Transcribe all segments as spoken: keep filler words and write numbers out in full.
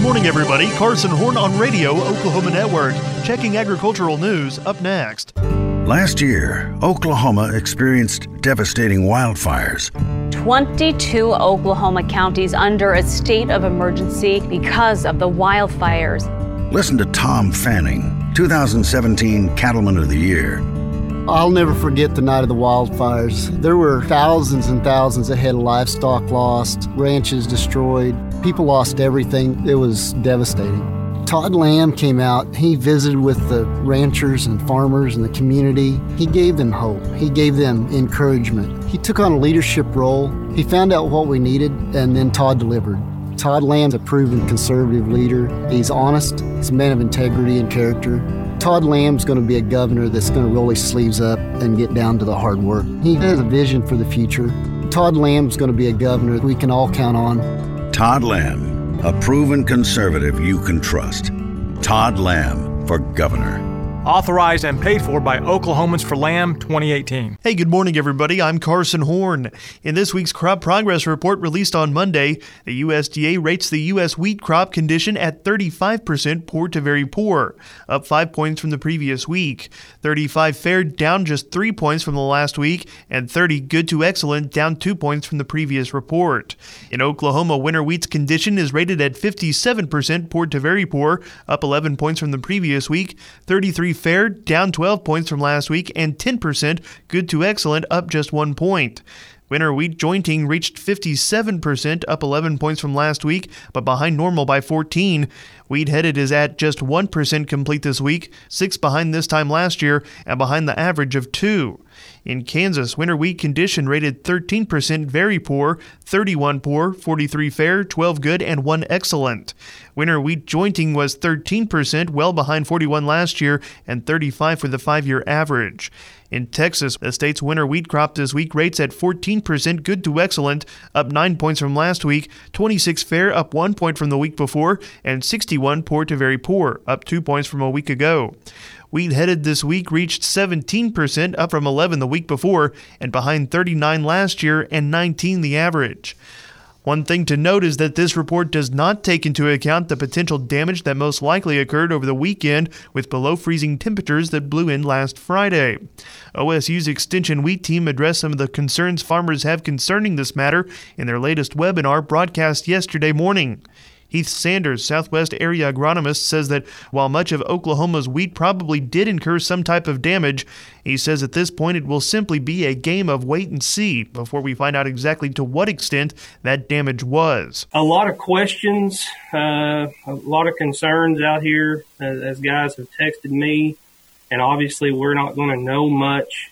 morning, everybody. Carson Horn on Radio Oklahoma Network. Checking agricultural news up next. Last year, Oklahoma experienced devastating wildfires. twenty-two Oklahoma counties under a state of emergency because of the wildfires. Listen to Tom Fanning, two thousand seventeen Cattleman of the Year. I'll never forget the night of the wildfires. There were thousands and thousands of head of livestock lost, ranches destroyed. People lost everything. It was devastating. Todd Lamb came out. He visited with the ranchers and farmers in the community. He gave them hope. He gave them encouragement. He took on a leadership role. He found out what we needed, and then Todd delivered. Todd Lamb's a proven conservative leader. He's honest. He's a man of integrity and character. Todd Lamb's going to be a governor that's going to roll his sleeves up and get down to the hard work. He has a vision for the future. Todd Lamb's going to be a governor we can all count on. Todd Lamb, a proven conservative you can trust. Todd Lamb for governor. Authorized and paid for by Oklahomans for Lamb twenty eighteen. Hey, good morning, everybody. I'm Carson Horn. In this week's crop progress report released on Monday, the U S D A rates the U S wheat crop condition at thirty-five percent poor to very poor, up five points from the previous week. thirty-five fair, down just three points from the last week, and thirty good to excellent, down two points from the previous report. In Oklahoma, winter wheat's condition is rated at fifty-seven percent poor to very poor, up eleven points from the previous week. thirty-three fair, down twelve points from last week, and ten percent good to excellent, up just one point. Winter wheat jointing reached fifty-seven percent, up eleven points from last week, but behind normal by fourteen. Wheat headed is at just one percent complete this week, six behind this time last year, and behind the average of two. In Kansas, winter wheat condition rated thirteen percent very poor, thirty-one poor, forty-three fair, twelve good, and one excellent. Winter wheat jointing was thirteen percent, well behind forty-one last year, and thirty-five for the five-year average. In Texas, the state's winter wheat crop this week rates at fourteen percent good to excellent, up nine points from last week, twenty-six fair, up one point from the week before, and sixty-one poor to very poor, up two points from a week ago. Wheat headed this week reached seventeen percent, up from eleven the week before, and behind thirty-nine last year and nineteen the average. One thing to note is that this report does not take into account the potential damage that most likely occurred over the weekend with below freezing temperatures that blew in last Friday. O S U's Extension Wheat team addressed some of the concerns farmers have concerning this matter in their latest webinar broadcast yesterday morning. Heath Sanders, Southwest area agronomist, says that while much of Oklahoma's wheat probably did incur some type of damage, he says at this point it will simply be a game of wait and see before we find out exactly to what extent that damage was. A lot of questions, uh, a lot of concerns out here as, as guys have texted me, and obviously we're not going to know much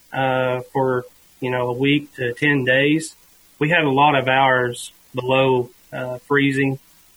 uh, for, you know, a week to ten days. We had a lot of hours below uh, freezing.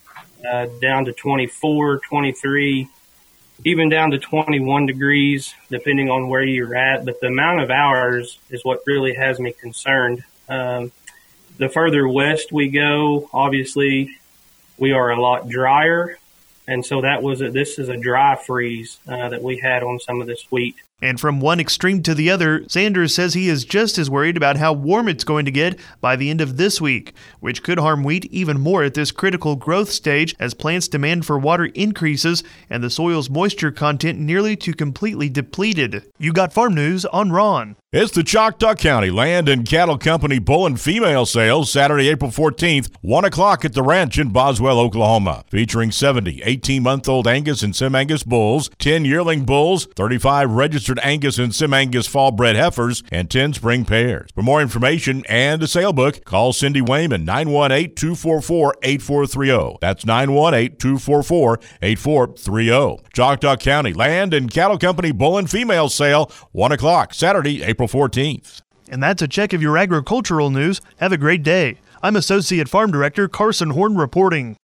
Uh, down to twenty-four, twenty-three, even down to twenty-one degrees, depending on where you're at. But the amount of hours is what really has me concerned. Um, the further west we go, obviously, we are a lot drier. And so that was a, this is a dry freeze uh, that we had on some of this wheat. And from one extreme to the other, Sanders says he is just as worried about how warm it's going to get by the end of this week, which could harm wheat even more at this critical growth stage as plants' demand for water increases and the soil's moisture content nearly to completely depleted. You got farm news on Ron. It's the Choctaw County Land and Cattle Company Bull and Female Sales, Saturday, April fourteenth, one o'clock at the ranch in Boswell, Oklahoma, featuring seventy eighteen-month-old Angus and Sim-Angus bulls, ten yearling bulls, thirty-five registered Angus and Sim-Angus fall-bred heifers, and ten spring pairs. For more information and a sale book, call Cindy Wayman, nine one eight, two four four, eight four three zero. That's nine one eight, two four four, eight four three zero. Choctaw County Land and Cattle Company Bull and Female Sale, one o'clock, Saturday, April fourteenth. And that's a check of your agricultural news. Have a great day. I'm Associate Farm Director Carson Horn reporting.